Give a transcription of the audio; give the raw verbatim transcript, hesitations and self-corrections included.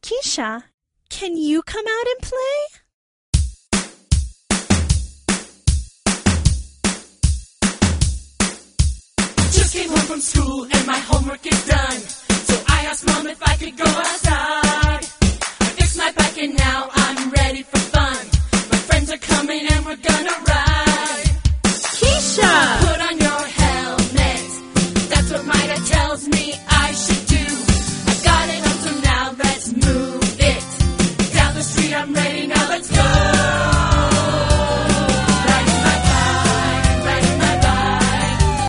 Keisha, can you come out and play? Just came home from school and my homework is done. So I asked Mom if I could go outside. I fixed my bike and now I'm ready for fun. My friends are coming and we're gonna ride.